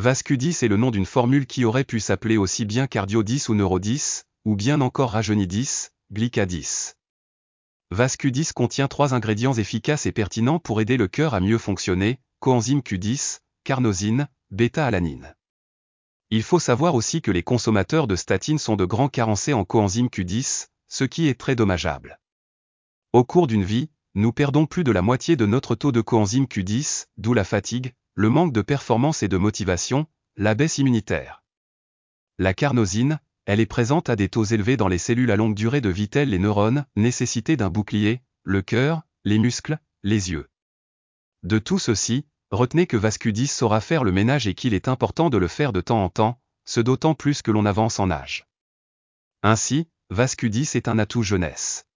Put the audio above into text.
Vascu10 est le nom d'une formule qui aurait pu s'appeler aussi bien Cardio10 ou Neuro10, ou bien encore Rajeuni10, Glyca10. Vascu10 contient 3 ingrédients efficaces et pertinents pour aider le cœur à mieux fonctionner, coenzyme Q10, carnosine, bêta-alanine. Il faut savoir aussi que les consommateurs de statine sont de grands carencés en coenzyme Q10, ce qui est très dommageable. Au cours d'une vie, nous perdons plus de la moitié de notre taux de coenzyme Q10, d'où la fatigue, le manque de performance et de motivation, la baisse immunitaire. La carnosine, elle est présente à des taux élevés dans les cellules à longue durée de vie telles les neurones, nécessité d'un bouclier, le cœur, les muscles, les yeux. De tout ceci, retenez que Vascu10 saura faire le ménage et qu'il est important de le faire de temps en temps, ce d'autant plus que l'on avance en âge. Ainsi, Vascu10 est un atout jeunesse.